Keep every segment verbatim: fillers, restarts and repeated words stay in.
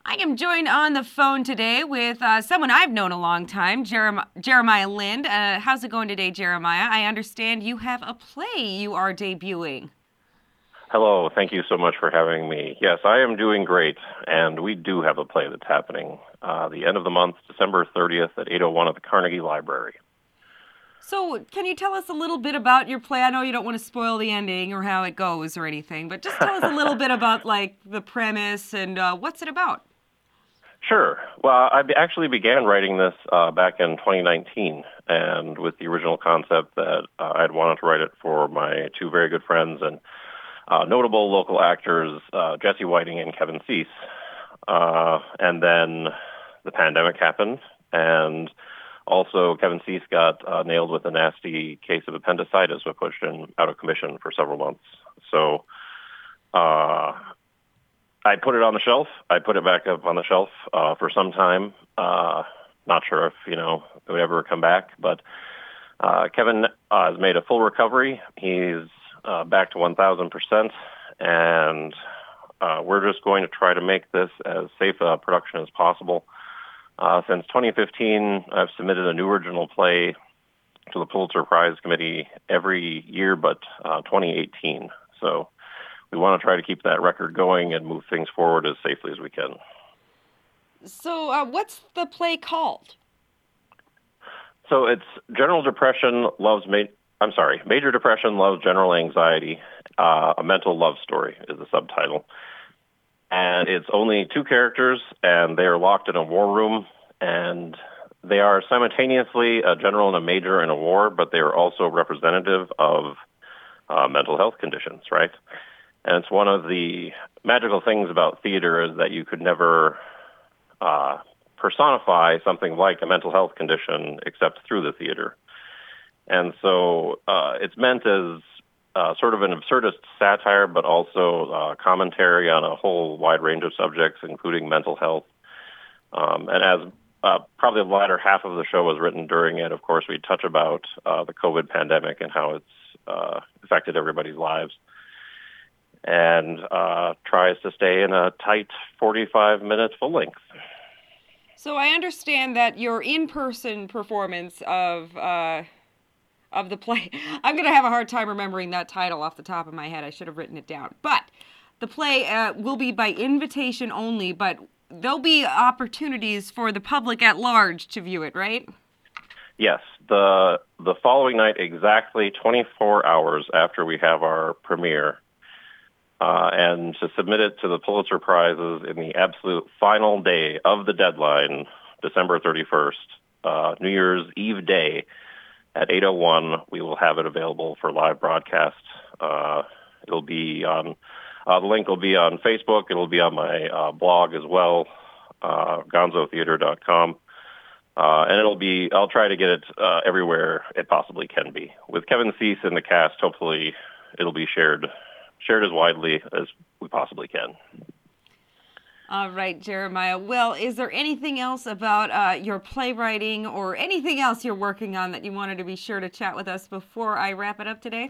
I am joined on the phone today with uh, someone I've known a long time, Jerem- Jeremiah Lind. Uh, how's it going today, Jeremiah? I understand you have a play you are debuting. Hello, thank you so much for having me. Yes, I am doing great, and we do have a play that's happening uh, the end of the month, December thirtieth at eight oh one at the Carnegie Library. So, can you tell us a little bit about your play? I know you don't want to spoil the ending or how it goes or anything, but just tell us a little bit about, like, the premise and uh, what's it about? Sure. Well, I be- actually began writing this uh, back in twenty nineteen, and with the original concept that uh, I'd wanted to write it for my two very good friends and uh, notable local actors, uh, Jesse Whiting and Kevin Cease. Uh, and then the pandemic happened, and also Kevin Cease got uh, nailed with a nasty case of appendicitis, which pushed him out of commission for several months. So uh, I put it on the shelf. I put it back up on the shelf uh, for some time. Uh, not sure if, you know, it would ever come back, but uh, Kevin uh, has made a full recovery. He's uh, back to one thousand percent, and uh, we're just going to try to make this as safe a production as possible. Uh, since twenty fifteen, I've submitted a new original play to the Pulitzer Prize Committee every year but uh, twenty eighteen. So we want to try to keep that record going and move things forward as safely as we can. So, uh, what's the play called? So it's General Depression Loves Ma- I'm sorry, Major Depression Loves General Anxiety, uh, a mental love story is the subtitle. And it's only two characters, and they are locked in a war room, and they are simultaneously a general and a major in a war, but they are also representative of uh, mental health conditions, right? And it's one of the magical things about theater is that you could never uh, personify something like a mental health condition except through the theater. And so uh, it's meant as uh, sort of an absurdist satire, but also uh, commentary on a whole wide range of subjects, including mental health. Um, and as uh, probably the latter half of the show was written during it, of course, we touch about uh, the COVID pandemic and how it's uh, affected everybody's lives. And uh, tries to stay in a tight forty-five minute full length. So, I understand that your in-person performance of uh, of the play. I'm going to have a hard time remembering that title off the top of my head. I should have written it down. But the play uh, will be by invitation only, but there'll be opportunities for the public at large to view it, right? Yes. The the following night, exactly twenty-four hours after we have our premiere, uh, and to submit it to the Pulitzer Prizes in the absolute final day of the deadline, December thirty-first, uh, New Year's Eve day, at eight oh one, we will have it available for live broadcast. Uh, it'll be on, uh, the link will be on Facebook. It'll be on my uh, blog as well, uh, gonzo theater dot com. Uh, and it'll be, I'll try to get it uh, everywhere it possibly can be. With Kevin Cease in the cast, hopefully it'll be shared, shared as widely as we possibly can. All right, Jeremiah. Well, is there anything else about uh, your playwriting or anything else you're working on that you wanted to be sure to chat with us before I wrap it up today?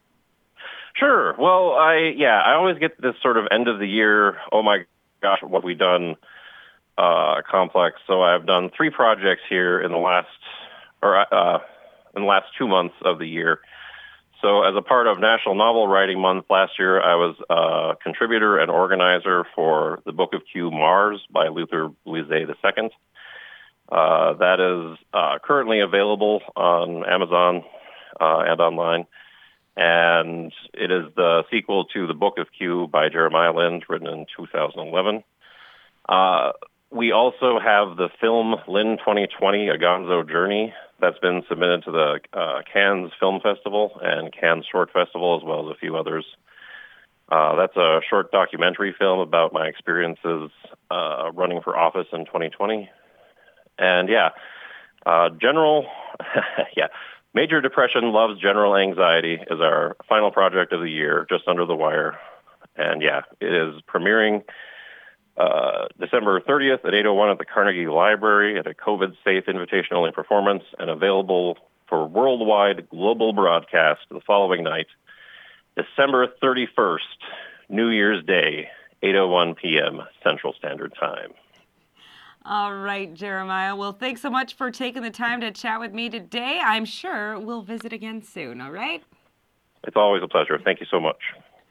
Sure. Well, I, yeah, I always get this sort of end of the year, oh my gosh, what have we done uh, complex. So I've done three projects here in the last, or uh, in the last two months of the year. So as a part of National Novel Writing Month last year, I was a contributor and organizer for the Book of Q Mars by Luther Blizet the Second. Uh, that is uh, currently available on Amazon uh, and online. And it is the sequel to The Book of Q by Jeremiah Lind, written in two thousand eleven. Uh, we also have the film Lind twenty twenty, A Gonzo Journey, that's been submitted to the uh, Cannes Film Festival and Cannes Short Festival, as well as a few others. Uh, that's a short documentary film about my experiences uh, running for office in twenty twenty. And yeah, uh, general, yeah, Major Depression Loves General Anxiety is our final project of the year, just under the wire. And yeah, it is premiering uh, December thirtieth at eight oh one at the Carnegie Library at a COVID-safe invitation-only performance and available for worldwide global broadcast the following night, December thirty-first, New Year's Day, eight oh one p.m. Central Standard Time. All right, Jeremiah. Well, thanks so much for taking the time to chat with me today. I'm sure we'll visit again soon, all right? It's always a pleasure. Thank you so much.